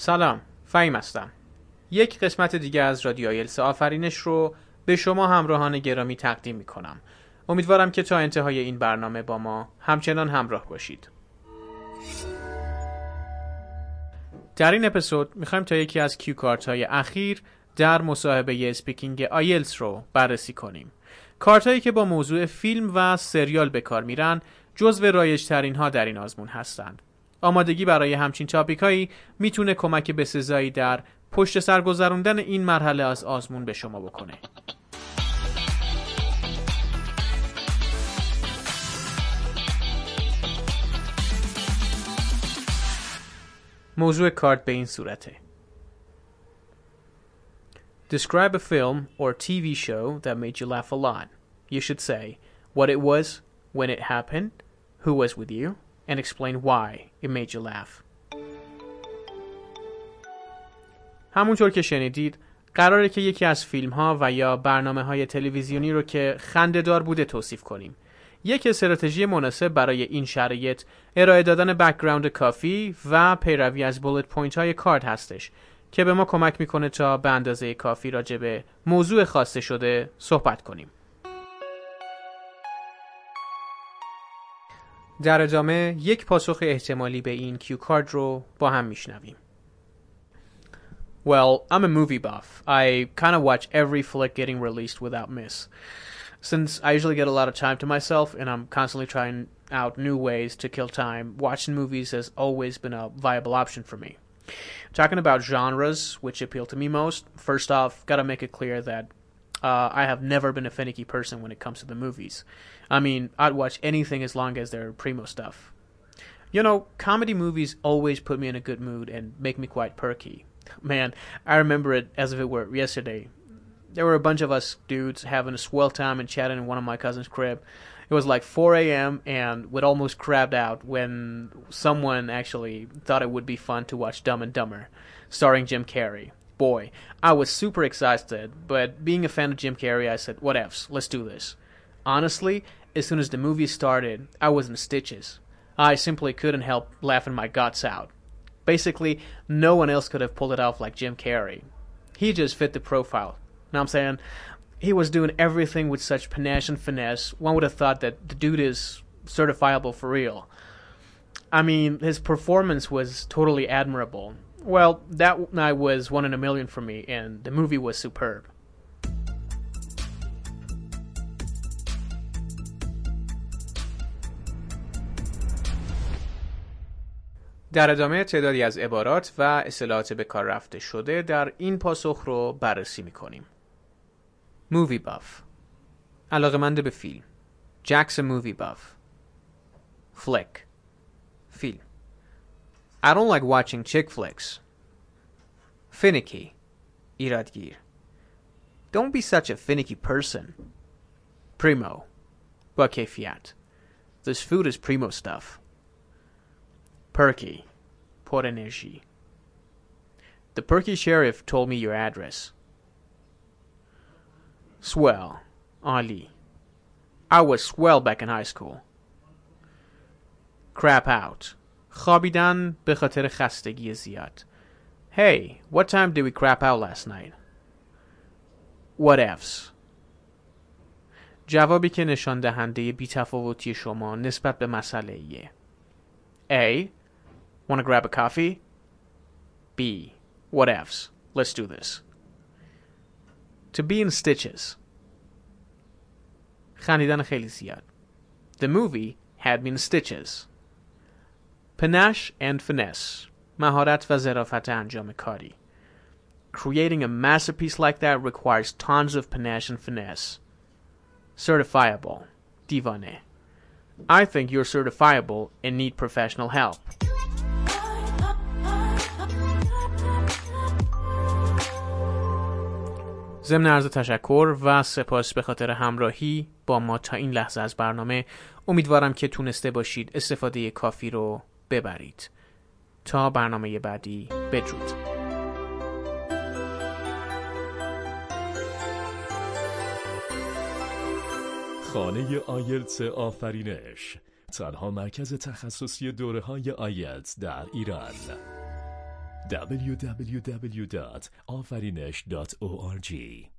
سلام، فهیم هستم. یک قسمت دیگه از رادیو آیلتس آفرینش رو به شما همراهان گرامی تقدیم میکنم. امیدوارم که تا انتهای این برنامه با ما همچنان همراه باشید. در این اپیزود میخوایم تا یکی از کیو کارت های اخیر در مصاحبه اسپیکینگ آیلتس رو بررسی کنیم. کارت هایی که با موضوع فیلم و سریال به کار میرن جزو رایج ترین ها در این آزمون هستند. آمادگی برای همچین تاپیک هایی میتونه کمک بسزایی در پشت سر گذروندن این مرحله از آزمون به شما بکنه. موضوع کارت به این صورته. Describe a film or TV show that made you laugh a lot. You should say what it was, when it happened, who was with you, and explain why it made you laugh. همونطور که شنیدید، قراره که یکی از فیلم ها و یا برنامه های تلویزیونی رو که خنده‌دار بوده توصیف کنیم. یک استراتژی مناسب برای این شرایط ارائه دادن بک‌گراند کافی و پیروی از بولت پوینت های کارت هستش که به ما کمک میکنه تا به اندازه کافی راجع به موضوع خواسته شده صحبت کنیم. در ادامه یک پاسخ احتمالی به این کیو کارت رو با هم میشنویم. Well, I'm a movie buff. I kind of watch every flick getting released without miss. Since I usually get a lot of time to myself and I'm constantly trying out new ways to kill time, watching movies has always been a viable option for me. Talking about genres which appeal to me most, first off, gotta make it clear that I have never been a finicky person when it comes to the movies. I mean, I'd watch anything as long as they're primo stuff. You know, comedy movies always put me in a good mood and make me quite perky. Man, I remember it as if it were yesterday. There were a bunch of us dudes having a swell time and chatting in one of my cousin's crib. It was like 4 a.m. and we'd almost crabbed out when someone actually thought it would be fun to watch Dumb and Dumber, starring Jim Carrey. Boy, I was super excited, but being a fan of Jim Carrey, I said, whatevs, let's do this. Honestly, as soon as the movie started, I was in stitches. I simply couldn't help laughing my guts out. Basically, no one else could have pulled it off like Jim Carrey. He just fit the profile. Know what I'm saying? He was doing everything with such panache and finesse, one would have thought that the dude is certifiable for real. I mean, his performance was totally admirable. Well, that night was 1 in a million for me, and the movie was superb. در ادامه تعدادی از عبارات و اصطلاحات به کار رفته شده در این پاسخ رو بررسی می‌کنیم. Movie buff. علاقه‌مند به فیلم. Jack's a movie buff. Flick. فیلم. I don't like watching chick flicks. Finicky. ایرادگیر. Don't be such a finicky person. Primo. با کیفیت. This food is primo stuff. Perky. پر انرژی. The perky sheriff told me your address. Swell. عالی. I was swell back in high school. Crap out. خوابیدن به خاطر خستگی زیاد. Hey, what time did we crap out last night? Whatevs. جوابی که نشان دهنده بی‌تفاوتی شما نسبت به مسئله ایه. A. Wanna grab a coffee? B. Whatevs. Let's do this. To be in stitches. خندیدن خیلی زیاد. The movie had me in stitches. Panache and finesse. مهارت و ظرافت انجام کاری. Creating a masterpiece like that requires tons of panache and finesse. Certifiable. دیوانه. I think you're certifiable and need professional help. ضمن عرض تشکر و سپاس به خاطر همراهی با ما تا این لحظه از برنامه. امیدوارم که تونسته باشید استفاده کافی رو ببرید. تا برنامه بعدی، بدرود. خانه آیلتس آفرینش، تنها مرکز تخصصی دوره‌های آیلتس در ایران. www.afarinesh.org